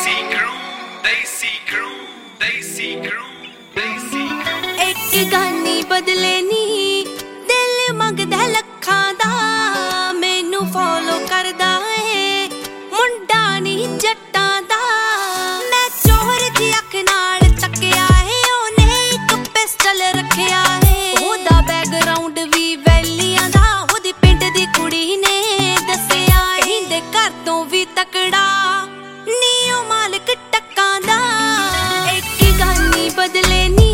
Desi crew, Desi crew, Desi crew, Desi crew. एक गानी बदले नी दिल मंगदा लखां दा मैनू फॉलो करदा है मुंडा नी जट्टां दा मैं चोर दी अख नाल तकिया है ओने एक पिस्टल रखिया है ओदा बैकग्राउंड भी वैलियां दा ओदी पिंड दी कुड़ी ने दसिया हिंदे घर तो भी तकड़ा नी ओ मालिक टक्कां दा एक गानी बदले नी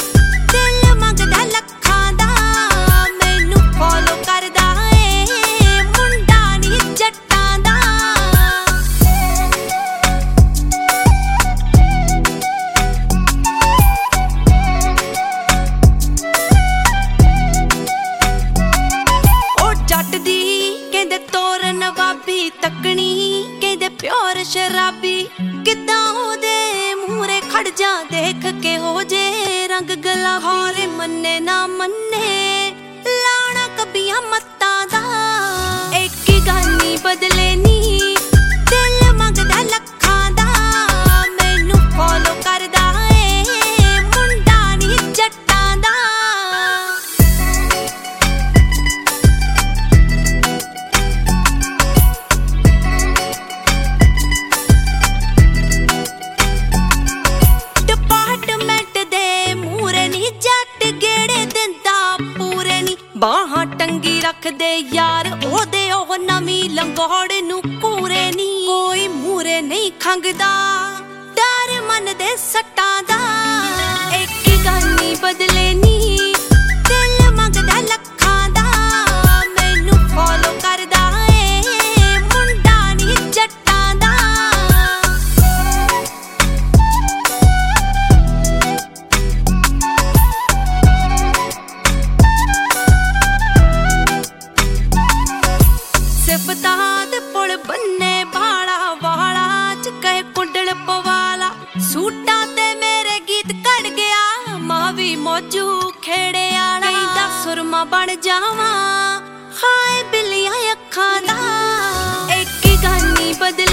तकनी कहदे प्योर शराबी किदा ओदे मूहरे खड़ जा देख के हो जे रंग गला होरे मन्ने ना मन्ने लाना कबियां मत्ता दा एक ही गानी बदले नी दिल मंगदा लखां दा मैनू फॉलो करदा है मुंडा नी जट्टां दा बाहां टंगी रख दे यार ओदे ओह नवी लंगोड़ नू कूरे नी कोई मूरे नहीं खंगदा डर मन दे सट्टां दा एक ही गानी बदले नी दिल मंगदा लखां दा मैनू फॉलो करदा है मुंडा नी जट्टां दा सिफताद पुल बन्ने बाड़ा वाला च कहे कुंडल पवाला सूटा ते मेरे गीत कट गया मां भी मौजू खेड़े आला दा सुरमा बन जावा हाय बिल्लियां अखां दा एक ही गानी बदले